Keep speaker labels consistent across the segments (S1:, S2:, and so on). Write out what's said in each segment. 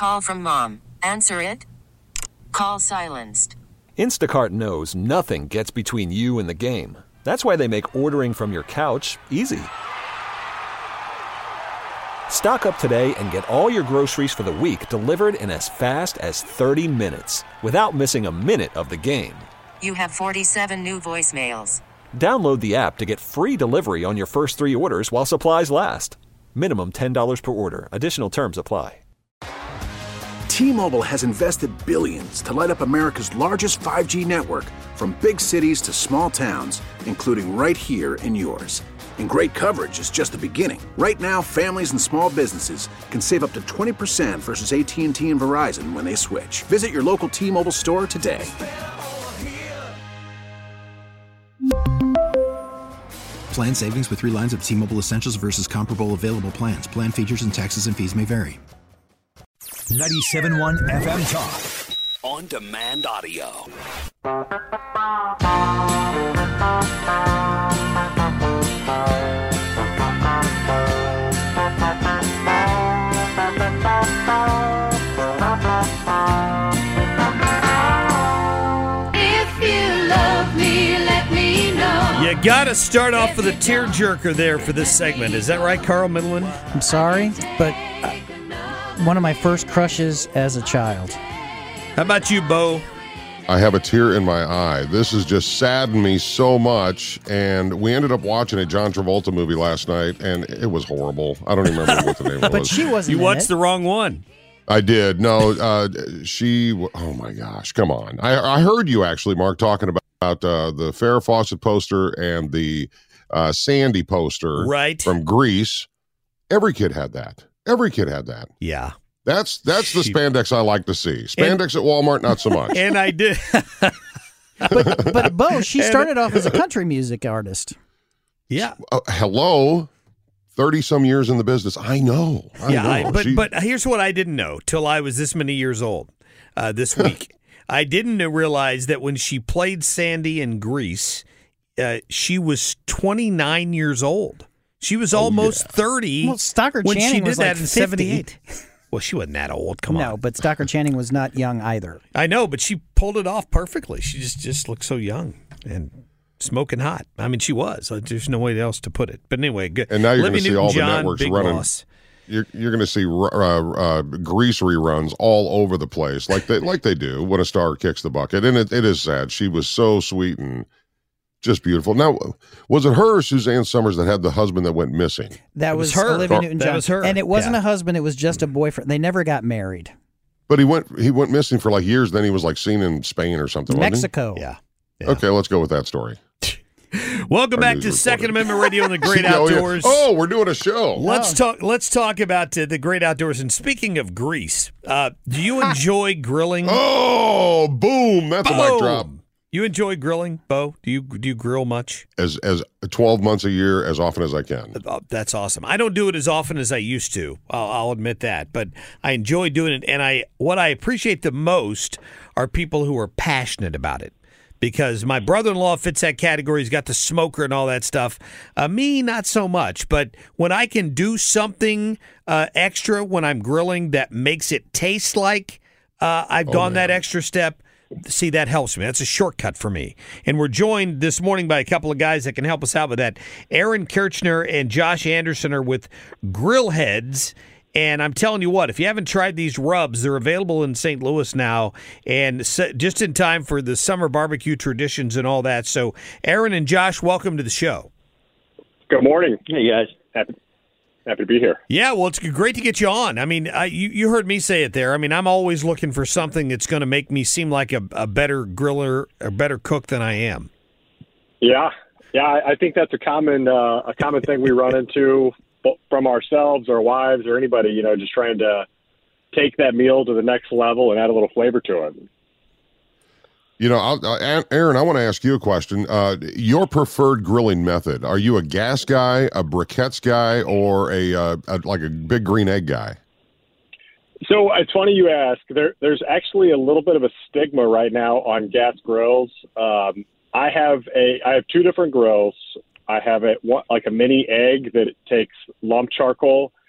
S1: Call from mom. Answer it. Call silenced.
S2: Instacart knows nothing gets between you and the game. That's why they make ordering from your couch easy. Stock up today and get all your groceries for the week delivered in as fast as 30 minutes without missing a minute of the game.
S1: You have 47 new voicemails.
S2: Download the app to get free delivery on your first 3 orders while supplies last. Minimum $10 per order. Additional terms apply.
S3: T-Mobile has invested billions to light up America's largest 5G network, from big cities to small towns, including right here in yours. And great coverage is just the beginning. Right now, families and small businesses can save up to 20% versus AT&T and Verizon when they switch. Visit your local T-Mobile store today.
S4: Plan savings with 3 lines of T-Mobile Essentials versus comparable available plans. Plan features and taxes and fees may vary.
S5: 97.1 FM Talk. On demand audio.
S6: You got to start off with a tearjerker there for this segment. Is that right, Carl Middleton?
S7: I'm sorry, but one of my first crushes as a child.
S6: How about you, Bo?
S8: I have a tear in my eye. This has just saddened me so much, and we ended up watching a John Travolta movie last night, and it was horrible. I don't even remember what the name was.
S7: But she wasn't.
S6: You watched the wrong one.
S8: I did. No, oh my gosh, come on. I heard you actually, Mark, talking about the Farrah Fawcett poster and the Sandy poster from Grease. Every kid had that.
S6: Yeah.
S8: That's the spandex I like to see. Spandex at Walmart, not so much.
S6: And I did.
S7: but Bo, she started off as a country music artist.
S6: Yeah.
S8: Hello. 30-some years in the business. I know.
S6: But here's what I didn't know till I was this many years old this week. I didn't realize that when she played Sandy in Grease, she was 29 years old. She was almost 30
S7: well, Stockard
S6: when
S7: Channing
S6: she did
S7: was
S6: that
S7: like
S6: in
S7: 50.
S6: 78. Well, she wasn't that old. Come on.
S7: No, but Stockard Channing was not young either.
S6: I know, but she pulled it off perfectly. She just looked so young and smoking hot. I mean, she was. There's no way else to put it. But anyway, good.
S8: And now you're going to see all
S6: John,
S8: the networks
S6: Big
S8: running.
S6: Boss.
S8: You're going to see Grease reruns all over the place, like they do when a star kicks the bucket. And it is sad. She was so sweet and just beautiful. Now, was it her or Suzanne Summers that had the husband that went missing?
S7: That was
S6: her.
S7: Olivia Newton-John.
S6: That was her.
S7: And it wasn't a husband. It was just a boyfriend. They never got married.
S8: But he went missing for like years. Then he was like seen in Spain or something.
S7: Mexico.
S6: Yeah.
S8: Okay, let's go with that story.
S6: Welcome back to Second Amendment Radio and the Great Outdoors.
S8: Oh, we're doing a show.
S6: Let's talk about the Great Outdoors. And speaking of Grease, do you enjoy grilling?
S8: Oh, boom! That's a mic drop.
S6: You enjoy grilling, Bo? Do you grill much?
S8: As 12 months a year, as often as I can.
S6: That's awesome. I don't do it as often as I used to. I'll admit that, but I enjoy doing it. And what I appreciate the most are people who are passionate about it. Because my brother-in-law fits that category. He's got the smoker and all that stuff. Me, not so much. But when I can do something extra when I'm grilling that makes it taste like I've gone that extra step, see, that helps me. That's a shortcut for me. And we're joined this morning by a couple of guys that can help us out with that. Aaron Kirchner and Josh Anderson are with Grill Heads. And I'm telling you what, if you haven't tried these rubs, they're available in St. Louis now, and just in time for the summer barbecue traditions and all that. So, Aaron and Josh, welcome to the show.
S9: Good morning. Hey, guys. Happy to be here.
S6: Yeah, well, it's great to get you on. I mean, you heard me say it there. I mean, I'm always looking for something that's going to make me seem like a better griller, a better cook than I am.
S9: Yeah, I think that's a common thing we run into from ourselves, our wives, or anybody, just trying to take that meal to the next level and add a little flavor to it.
S8: Aaron, I want to ask you a question. Your preferred grilling method, are you a gas guy, a briquettes guy, or a big green egg guy?
S9: So it's funny you ask. There's actually a little bit of a stigma right now on gas grills. I have 2 different grills. I have a mini egg that takes lump charcoal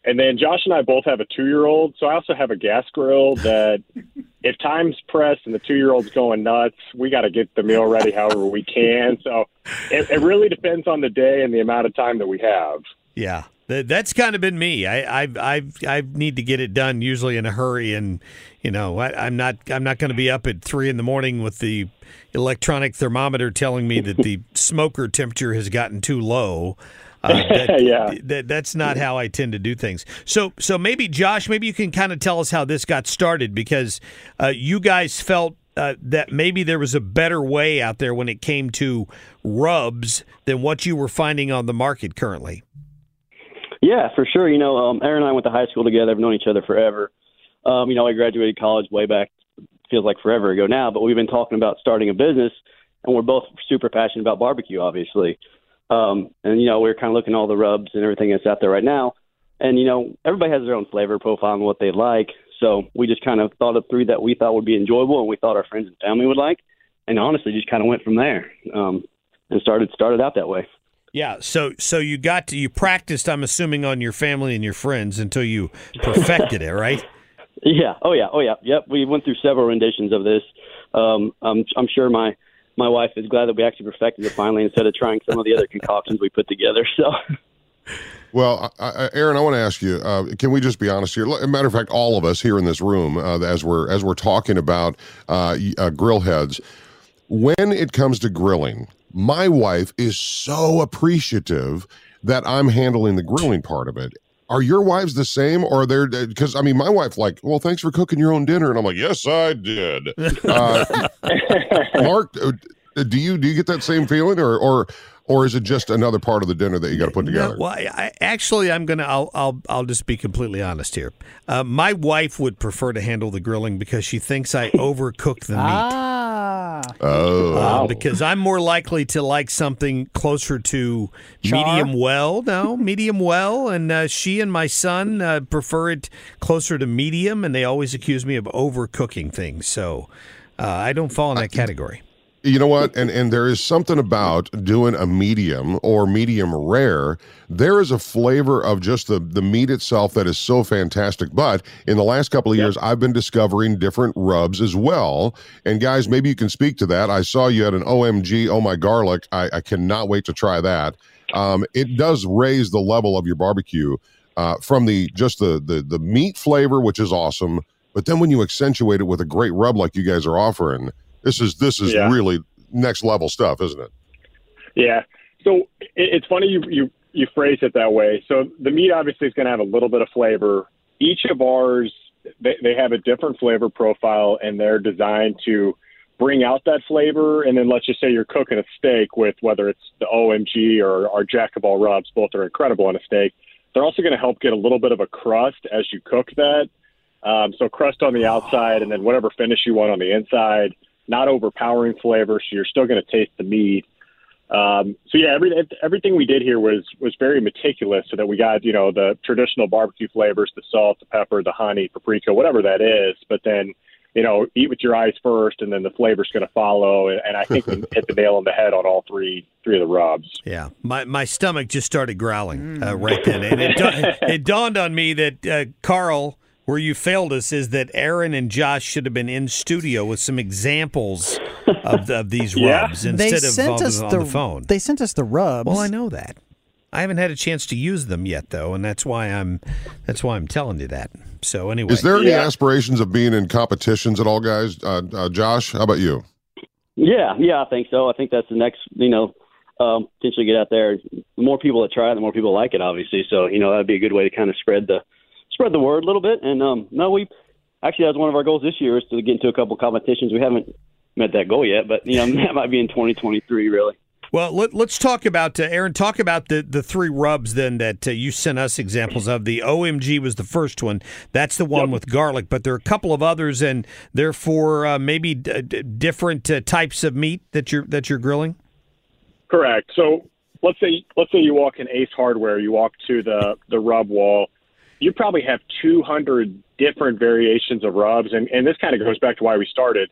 S9: And then Josh and I both have a 2-year-old, so I also have a gas grill that if time's pressed and the 2-year-old's going nuts, we got to get the meal ready however we can. So it really depends on the day and the amount of time that we have.
S6: Yeah, that's kind of been me. I need to get it done usually in a hurry, and I'm not going to be up at 3 a.m. with the electronic thermometer telling me that the smoker temperature has gotten too low. That's not how I tend to do things. So maybe, Josh, maybe you can kind of tell us how this got started, because you guys felt that maybe there was a better way out there when it came to rubs than what you were finding on the market currently.
S10: Yeah, for sure. Aaron and I went to high school together. I've known each other forever. I graduated college way back, feels like forever ago now, but we've been talking about starting a business, and we're both super passionate about barbecue, obviously. We're kind of looking at all the rubs and everything that's out there right now. And, everybody has their own flavor profile and what they like. So we just kind of thought of 3 that we thought would be enjoyable and we thought our friends and family would like. And honestly, just kind of went from there and started out that way.
S6: Yeah. So you practiced, I'm assuming, on your family and your friends until you perfected it, right?
S10: Yeah. Oh, yeah. Yep. We went through several renditions of this. I'm sure my wife is glad that we actually perfected it finally instead of trying some of the other concoctions we put together. So,
S8: well, Aaron, I want to ask you: can we just be honest here? As a matter of fact, all of us here in this room, as we're talking about grill heads, when it comes to grilling, my wife is so appreciative that I'm handling the grilling part of it. Are your wives the same, or they're, because my wife well, thanks for cooking your own dinner, and I'm like, yes, I did. Mark, do you get that same feeling, or is it just another part of the dinner that you got to put together?
S6: No, well, I'll just be completely honest here. My wife would prefer to handle the grilling because she thinks I overcook the meat. Because I'm more likely to like something closer to medium well, and she and my son prefer it closer to medium, and they always accuse me of overcooking things. So I don't fall in that category.
S8: You know what? And there is something about doing a medium or medium rare. There is a flavor of just the meat itself that is so fantastic. But in the last couple of years, I've been discovering different rubs as well. And guys, maybe you can speak to that. I saw you had an OMG, Oh My Garlic. I cannot wait to try that. It does raise the level of your barbecue from the meat flavor, which is awesome. But then when you accentuate it with a great rub like you guys are offering, This is really next level stuff, isn't it?
S9: Yeah. So it's funny you phrase it that way. So the meat obviously is going to have a little bit of flavor. Each of ours, they have a different flavor profile, and they're designed to bring out that flavor. And then let's just say you're cooking a steak with whether it's the OMG or our Jack of all rubs, both are incredible on a steak. They're also going to help get a little bit of a crust as you cook that. So crust on the outside and then whatever finish you want on the inside. Not overpowering flavor, so you're still going to taste the meat. Everything we did here was very meticulous, so that we got the traditional barbecue flavors, the salt, the pepper, the honey, paprika, whatever that is. But then eat with your eyes first, and then the flavor's going to follow. And I think we hit the nail on the head on all three of the rubs.
S6: Yeah, my stomach just started growling right then, and it dawned on me that Carl, where you failed us, is that Aaron and Josh should have been in studio with some examples of these rubs instead of on the phone.
S7: They sent us the rubs.
S6: Well, I know that. I haven't had a chance to use them yet, though, and that's why I'm telling you that. So anyway,
S8: is there any aspirations of being in competitions at all, guys? Josh, how about you?
S10: Yeah, I think so. I think that's the next, potentially get out there. The more people that try it, the more people like it, obviously. So that'd be a good way to kind of spread the word a little bit. And we actually, that's one of our goals this year, is to get into a couple competitions. We haven't met that goal yet, but that might be in 2023, really.
S6: Well, let's talk about Aaron. Talk about the 3 rubs then that you sent us examples of. The OMG was the first one. That's the one with garlic, but there are a couple of others, and they're for maybe different types of meat that you're grilling. Correct.
S9: So let's say you walk in Ace Hardware, you walk to the rub wall. You probably have 200 different variations of rubs, and this kind of goes back to why we started.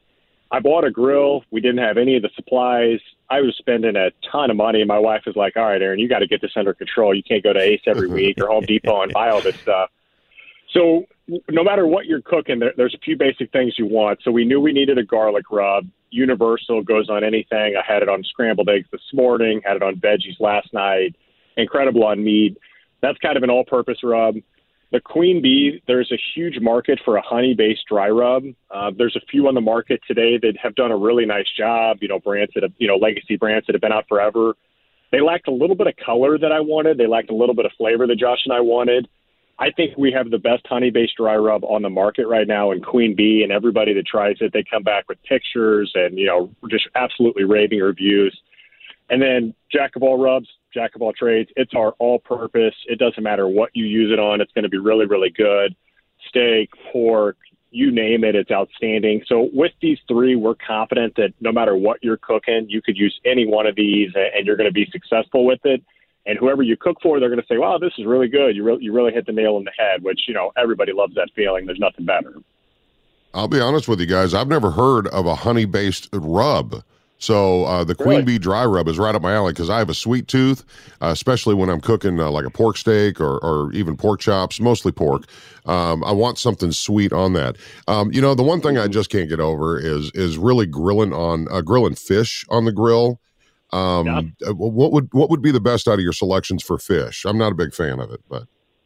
S9: I bought a grill. We didn't have any of the supplies. I was spending a ton of money, and my wife was like, all right, Aaron, you got to get this under control. You can't go to Ace every week or Home Depot and buy all this stuff. So no matter what you're cooking, there's a few basic things you want. So we knew we needed a garlic rub. Universal, goes on anything. I had it on scrambled eggs this morning, had it on veggies last night. Incredible on meat. That's kind of an all-purpose rub. The Queen Bee, there's a huge market for a honey-based dry rub. There's a few on the market today that have done a really nice job, brands that have, legacy brands that have been out forever. They lacked a little bit of color that I wanted. They lacked a little bit of flavor that Josh and I wanted. I think we have the best honey-based dry rub on the market right now in Queen Bee, and everybody that tries it, they come back with pictures and, just absolutely raving reviews. And then Jack of all rubs, Jack of all trades. It's our all-purpose. It doesn't matter what you use it on. It's going to be really, really good. Steak, pork, you name it, it's outstanding. So with these three, we're confident that no matter what you're cooking, you could use any one of these and you're going to be successful with it. And whoever you cook for, they're going to say, wow, this is really good. You really hit the nail on the head, which, everybody loves that feeling. There's nothing better.
S8: I'll be honest with you guys. I've never heard of a honey-based rub. So the Queen Bee dry rub is right up my alley because I have a sweet tooth, especially when I'm cooking like a pork steak or even pork chops, mostly pork. I want something sweet on that. The one thing I just can't get over is really grilling fish on the grill. What would be the best out of your selections for fish? I'm not a big fan of it, but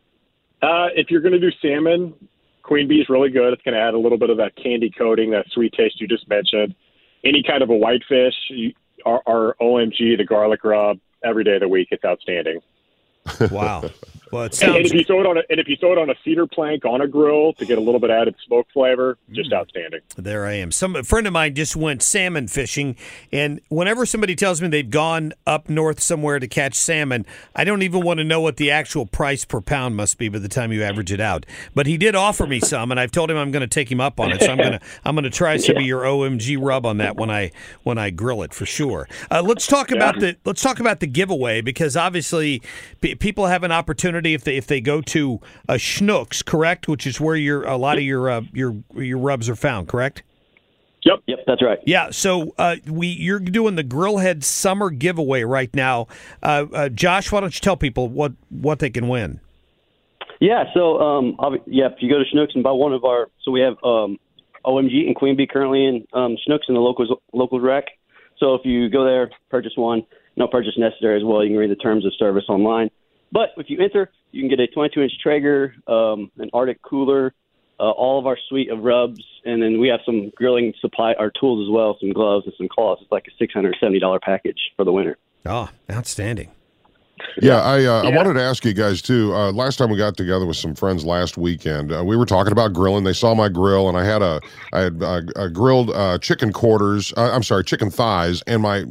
S9: if you're going to do salmon, Queen Bee is really good. It's going to add a little bit of that candy coating, that sweet taste you just mentioned. Any kind of a whitefish, our OMG, the garlic rub, every day of the week, it's outstanding.
S6: Wow. Well, it sounds.
S9: And if you throw it on a cedar plank on a grill to get a little bit added smoke flavor, just outstanding.
S6: There I am. A friend of mine just went salmon fishing, and whenever somebody tells me they've gone up north somewhere to catch salmon, I don't even want to know what the actual price per pound must be by the time you average it out. But he did offer me some, and I've told him I'm going to take him up on it. So I'm going to try some of your OMG rub on that when I grill it for sure. Let's talk about the giveaway, because obviously people have an opportunity if they go to Schnucks, correct, which is where a lot of your rubs are found, correct?
S10: Yep, that's right.
S6: Yeah, so you're doing the Grillhead Summer Giveaway right now. Josh, why don't you tell people what they can win?
S10: Yeah, so if you go to Schnucks and buy one of our, so we have OMG and Queen Bee currently in Schnucks in the local rack. So if you go there, purchase one, no purchase necessary as well. You can read the terms of service online. But if you enter, you can get a 22-inch Traeger, an Arctic cooler, all of our suite of rubs, and then we have some grilling supply, our tools as well, some gloves and some cloths. It's like a $670 package for the winter.
S6: Oh, outstanding.
S8: Yeah, I wanted to ask you guys, too. Last time we got together with some friends last weekend, we were talking about grilling. They saw my grill, and I had grilled chicken quarters. Chicken thighs, and my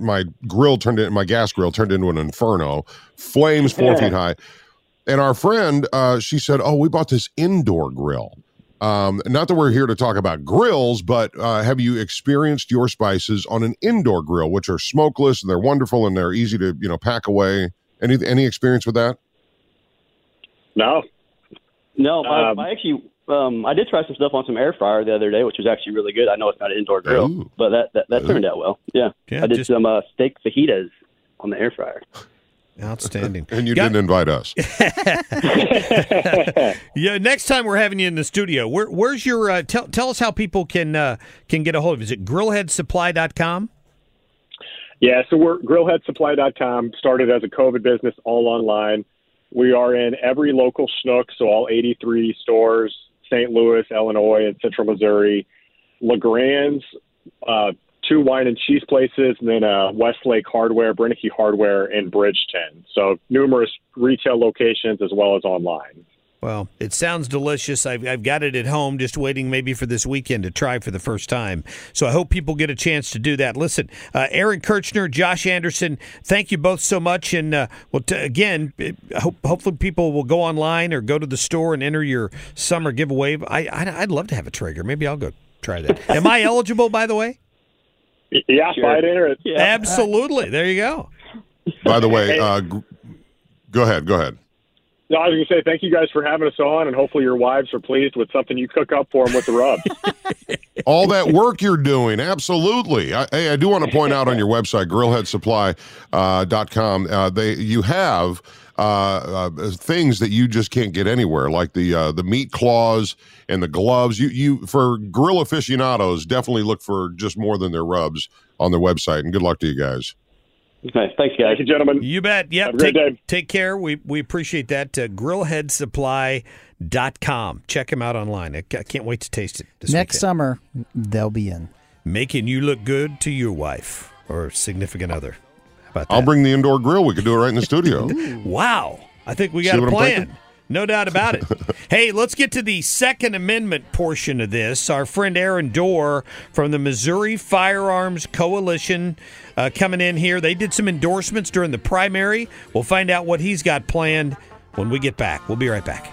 S8: gas grill turned into an inferno. Flames 4 feet high. And our friend, she said, we bought this indoor grill. Not that we're here to talk about grills, but have you experienced your spices on an indoor grill, which are smokeless, and they're wonderful, and they're easy to pack away? Any experience with that?
S9: No.
S10: I actually I did try some stuff on some air fryer the other day, which was actually really good. I know it's not an indoor grill, but that turned out well. Yeah, I did some steak fajitas on the air fryer.
S6: Outstanding.
S8: And you didn't invite us.
S6: Yeah, next time we're having you in the studio. Where's your tell us how people can get a hold of you. Is it grillheadsupply.com?
S9: Yeah, so we're grillheadsupply.com, started as a COVID business, all online. We are in every local Schnucks, so all 83 stores, St. Louis, Illinois, and Central Missouri, LeGrand's, 2 wine and cheese places, and then Westlake Hardware, Brenneke Hardware, and Bridgeton. So numerous retail locations as well as online.
S6: Well, it sounds delicious. I've got it at home, just waiting maybe for this weekend to try for the first time. So I hope people get a chance to do that. Listen, Aaron Kirchner, Josh Anderson, thank you both so much. And again, hopefully people will go online or go to the store and enter your summer giveaway. I'd love to have a Traeger. Maybe I'll go try that. Am I eligible, by the way?
S9: Yeah, sure. I'd enter it.
S6: Yeah. Absolutely. There you go.
S8: By the way, go ahead.
S9: No, I was going to say thank you guys for having us on, and hopefully your wives are pleased with something you cook up for them with the rub.
S8: all that work you're doing. Absolutely. I do want to point out on your website, grillheadsupply.com, you have things that you just can't get anywhere, like the meat claws and the gloves. You for grill aficionados, definitely look for just more than their rubs on their website. And good luck to you guys.
S10: Okay, thanks, guys.
S9: Thank you, gentlemen.
S6: You bet. Yep.
S9: Have a great day.
S6: Take care. We appreciate that. Grillheadsupply.com. Check them out online. I can't wait to taste it this
S7: Next
S6: weekend.
S7: summer, they'll be in.
S6: Making you look good to your wife or significant other. How about that?
S8: I'll bring the indoor grill. We could do it right in the studio.
S6: Wow. I think we got
S8: See
S6: a
S8: what I'm
S6: plan.
S8: thinking?
S6: No doubt about it. Hey, let's get to the Second Amendment portion of this. Our friend Aaron Dorr from the Missouri Firearms Coalition coming in here. They did some endorsements during the primary. We'll find out what he's got planned when we get back. We'll be right back.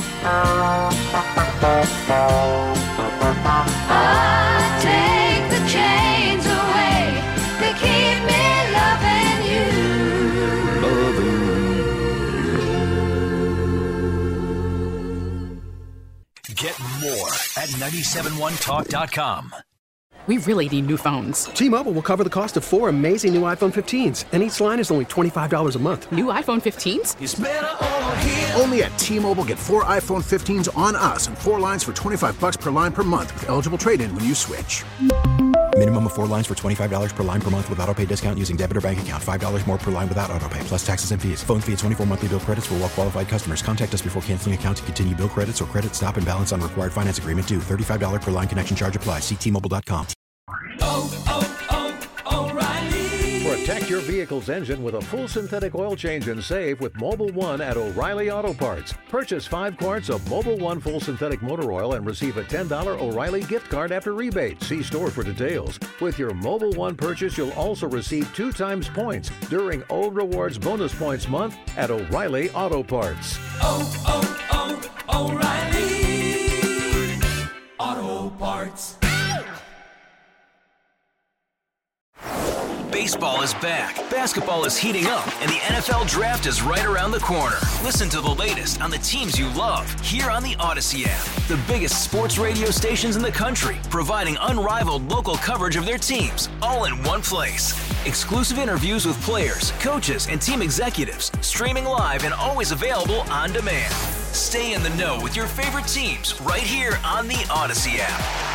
S11: Take the chains away. They keep me loving you.
S5: Get more at 971talk.com.
S12: We really need new phones.
S13: T-Mobile will cover the cost of 4 amazing new iPhone 15s, and each line is only $25 a month.
S12: New iPhone 15s?
S3: It's better over here. Only at T-Mobile, get 4 iPhone 15s on us and 4 lines for $25 per line per month with eligible trade-in when you switch.
S4: Minimum of 4 lines for $25 per line per month with autopay discount using debit or bank account. $5 more per line without autopay, plus taxes and fees. Phone fee at 24 monthly bill credits for well-qualified customers. Contact us before canceling account to continue bill credits or credit stop and balance on required finance agreement due. $35 per line connection charge applies. See T-Mobile.com.
S14: O'Reilly. Protect your vehicle's engine with a full synthetic oil change and save with Mobil 1 at O'Reilly Auto Parts. Purchase 5 quarts of Mobil 1 full synthetic motor oil and receive a $10 O'Reilly gift card after rebate. See store for details. With your Mobil 1 purchase, you'll also receive 2 times points during O Rewards Bonus Points Month at O'Reilly Auto Parts.
S11: O'Reilly Auto Parts.
S5: Baseball is back, basketball is heating up, and the NFL Draft is right around the corner. Listen to the latest on the teams you love here on the Odyssey app. The biggest sports radio stations in the country, providing unrivaled local coverage of their teams, all in one place. Exclusive interviews with players, coaches, and team executives, streaming live and always available on demand. Stay in the know with your favorite teams right here on the Odyssey app.